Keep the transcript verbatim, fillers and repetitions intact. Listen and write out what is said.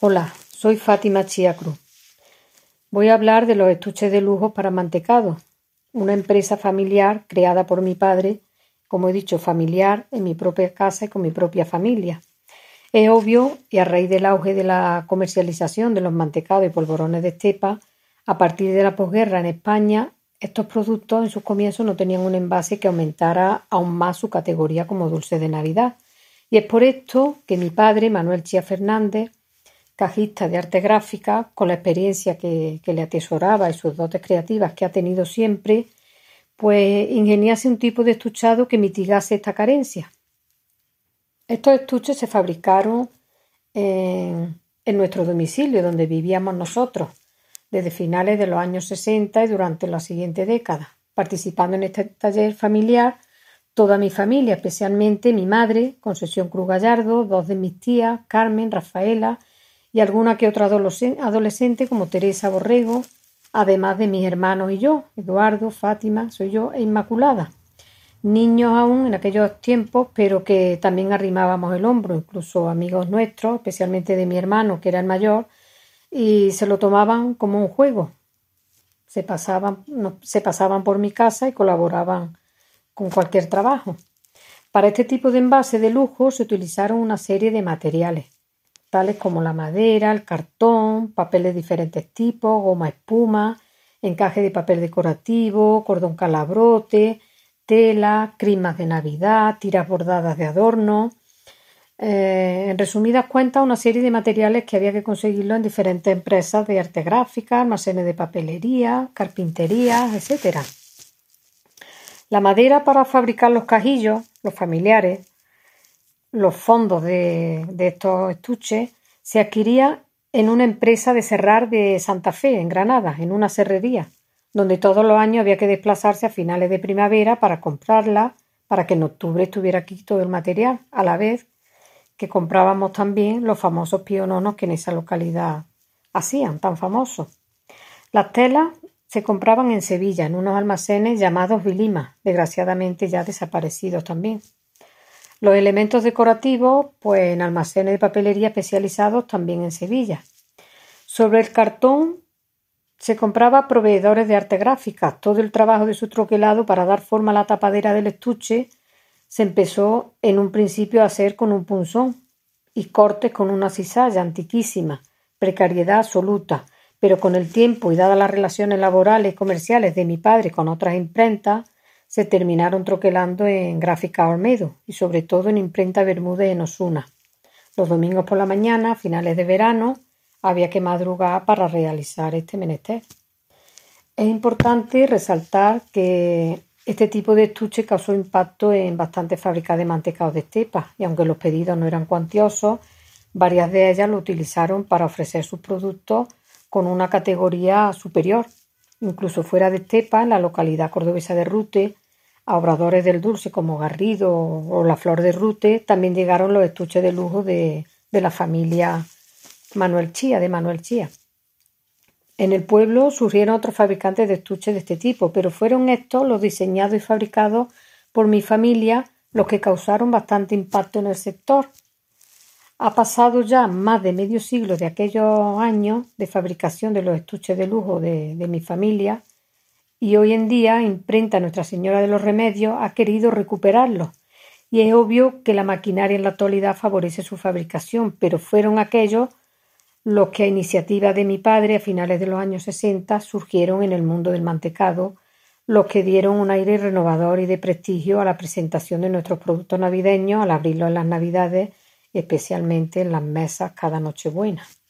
Hola, soy Fátima Chía Cruz. Voy a hablar de los estuches de lujo para mantecado, una empresa familiar creada por mi padre, como he dicho, familiar, en mi propia casa y con mi propia familia. Es obvio, y a raíz del auge de la comercialización de los mantecados y polvorones de estepa, a partir de la posguerra en España, estos productos en sus comienzos no tenían un envase que aumentara aún más su categoría como dulce de Navidad. Y es por esto que mi padre, Manuel Chía Fernández, cajista de arte gráfica, con la experiencia que, que le atesoraba y sus dotes creativas que ha tenido siempre, pues ingeniase un tipo de estuchado que mitigase esta carencia. Estos estuches se fabricaron en, en nuestro domicilio, donde vivíamos nosotros, desde finales de los años sesenta y durante la siguiente década, participando en este taller familiar toda mi familia, especialmente mi madre, Concesión Cruz Gallardo, dos de mis tías, Carmen, Rafaela, y alguna que otra adolescente como Teresa Borrego, además de mis hermanos y yo, Eduardo, Fátima, soy yo e Inmaculada. Niños aún en aquellos tiempos, pero que también arrimábamos el hombro, incluso amigos nuestros, especialmente de mi hermano, que era el mayor, y se lo tomaban como un juego. Se pasaban, no, se pasaban por mi casa y colaboraban con cualquier trabajo. Para este tipo de envase de lujo se utilizaron una serie de materiales, tales como la madera, el cartón, papel de diferentes tipos, goma espuma, encaje de papel decorativo, cordón calabrote, tela, crismas de Navidad, tiras bordadas de adorno. Eh, en resumidas cuentas, una serie de materiales que había que conseguirlo en diferentes empresas de arte gráfica, almacenes de papelería, carpintería, etcétera. La madera para fabricar los cajillos, los familiares, los fondos de, de estos estuches, se adquiría en una empresa de serrar de Santa Fe, en Granada, en una serrería, donde todos los años había que desplazarse a finales de primavera para comprarla, para que en octubre estuviera aquí todo el material, a la vez que comprábamos también los famosos piononos que en esa localidad hacían, tan famosos. Las telas se compraban en Sevilla, en unos almacenes llamados Vilima, desgraciadamente ya desaparecidos también. Los elementos decorativos, pues en almacenes de papelería especializados también en Sevilla. Sobre el cartón se compraba a proveedores de arte gráfica. Todo el trabajo de su troquelado para dar forma a la tapadera del estuche se empezó en un principio a hacer con un punzón y cortes con una cizalla antiquísima, precariedad absoluta, pero con el tiempo y dadas las relaciones laborales y comerciales de mi padre con otras imprentas, se terminaron troquelando en Gráfica Olmedo y sobre todo en Imprenta Bermúdez en Osuna. Los domingos por la mañana, a finales de verano, había que madrugar para realizar este menester. Es importante resaltar que este tipo de estuche causó impacto en bastantes fábricas de mantecados de estepa y aunque los pedidos no eran cuantiosos, varias de ellas lo utilizaron para ofrecer sus productos con una categoría superior. Incluso fuera de Estepa, en la localidad cordobesa de Rute, a obradores del dulce como Garrido o la Flor de Rute, también llegaron los estuches de lujo de, de la familia Manuel Chía, de Manuel Chía. En el pueblo surgieron otros fabricantes de estuches de este tipo, pero fueron estos los diseñados y fabricados por mi familia los que causaron bastante impacto en el sector. Ha pasado ya más de medio siglo de aquellos años de fabricación de los estuches de lujo de, de mi familia y hoy en día Imprenta Nuestra Señora de los Remedios ha querido recuperarlos y es obvio que la maquinaria en la actualidad favorece su fabricación, pero fueron aquellos los que a iniciativa de mi padre a finales de los años sesenta surgieron en el mundo del mantecado, los que dieron un aire renovador y de prestigio a la presentación de nuestros productos navideños al abrirlos en las Navidades, especialmente en las mesas cada Nochebuena.